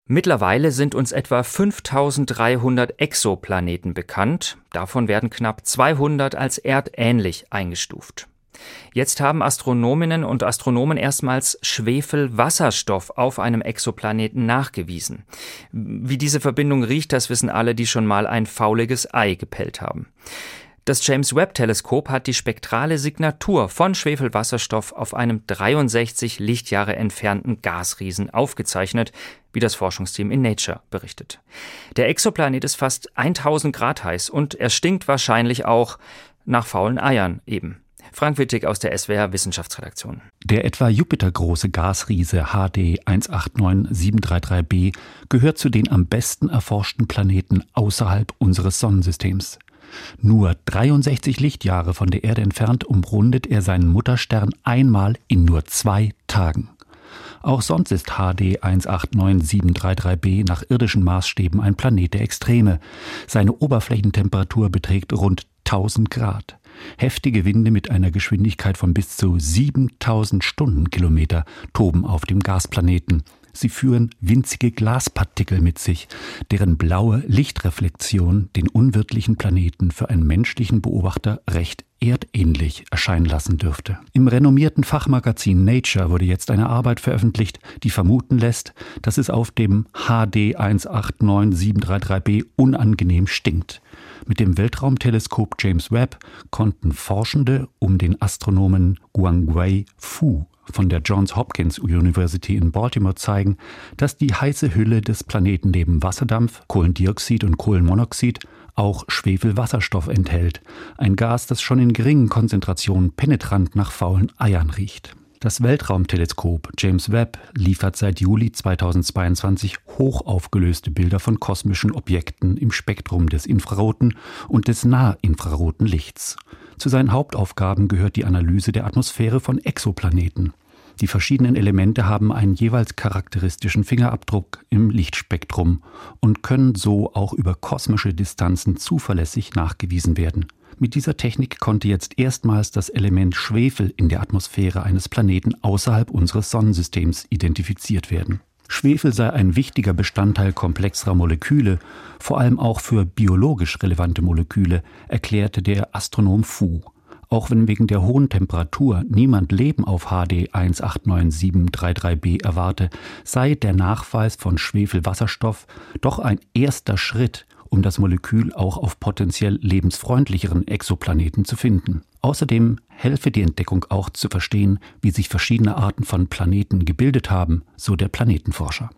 Mittlerweile sind uns etwa 5300 Exoplaneten bekannt. Davon werden knapp 200 als erdähnlich eingestuft. Jetzt haben Astronominnen und Astronomen erstmals Schwefelwasserstoff auf einem Exoplaneten nachgewiesen. Wie diese Verbindung riecht, das wissen alle, die schon mal ein fauliges Ei gepellt haben. Das James-Webb-Teleskop hat die spektrale Signatur von Schwefelwasserstoff auf einem 63 Lichtjahre entfernten Gasriesen aufgezeichnet, wie das Forschungsteam in Nature berichtet. Der Exoplanet ist fast 1000 Grad heiß und er stinkt wahrscheinlich auch nach faulen Eiern eben. Frank Wittig aus der SWR Wissenschaftsredaktion. Der etwa Jupitergroße Gasriese HD 189733b gehört zu den am besten erforschten Planeten außerhalb unseres Sonnensystems. Nur 63 Lichtjahre von der Erde entfernt umrundet er seinen Mutterstern einmal in nur 2 Tagen. Auch sonst ist HD 189733b nach irdischen Maßstäben ein Planet der Extreme. Seine Oberflächentemperatur beträgt rund 1000 Grad. Heftige Winde mit einer Geschwindigkeit von bis zu 7000 Stundenkilometer toben auf dem Gasplaneten. Sie führen winzige Glaspartikel mit sich, deren blaue Lichtreflexion den unwirtlichen Planeten für einen menschlichen Beobachter recht erdähnlich erscheinen lassen dürfte. Im renommierten Fachmagazin Nature wurde jetzt eine Arbeit veröffentlicht, die vermuten lässt, dass es auf dem HD 189733b unangenehm stinkt. Mit dem Weltraumteleskop James Webb konnten Forschende um den Astronomen Guangwei Fu von der Johns Hopkins University in Baltimore zeigen, dass die heiße Hülle des Planeten neben Wasserdampf, Kohlendioxid und Kohlenmonoxid auch Schwefelwasserstoff enthält, ein Gas, das schon in geringen Konzentrationen penetrant nach faulen Eiern riecht. Das Weltraumteleskop James Webb liefert seit Juli 2022 hochaufgelöste Bilder von kosmischen Objekten im Spektrum des infraroten und des nahinfraroten Lichts. Zu seinen Hauptaufgaben gehört die Analyse der Atmosphäre von Exoplaneten. Die verschiedenen Elemente haben einen jeweils charakteristischen Fingerabdruck im Lichtspektrum und können so auch über kosmische Distanzen zuverlässig nachgewiesen werden. Mit dieser Technik konnte jetzt erstmals das Element Schwefel in der Atmosphäre eines Planeten außerhalb unseres Sonnensystems identifiziert werden. Schwefel sei ein wichtiger Bestandteil komplexerer Moleküle, vor allem auch für biologisch relevante Moleküle, erklärte der Astronom Fu. Auch wenn wegen der hohen Temperatur niemand Leben auf HD 189733b erwarte, sei der Nachweis von Schwefelwasserstoff doch ein erster Schritt, um das Molekül auch auf potenziell lebensfreundlicheren Exoplaneten zu finden. Außerdem helfe die Entdeckung auch zu verstehen, wie sich verschiedene Arten von Planeten gebildet haben, so der Planetenforscher.